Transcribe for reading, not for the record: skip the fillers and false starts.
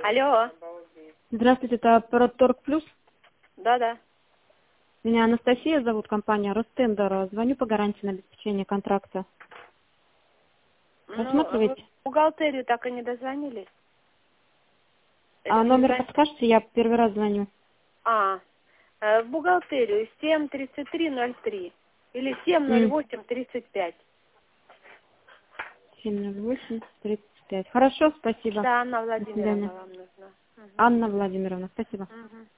Алло. Здравствуйте, это Торг Плюс. Да-да. Меня Анастасия зовут, компания Ростендер. Звоню по гарантии на обеспечение контракта. Рассматриваете? В бухгалтерию так и не дозвонились? А Или номер перезвон- подскажете? Я первый раз звоню. В бухгалтерию 73303 или 70835. 708-35. Хорошо, спасибо. Да, Анна До свидания. Владимировна вам нужна. Анна Владимировна, спасибо. Мгм.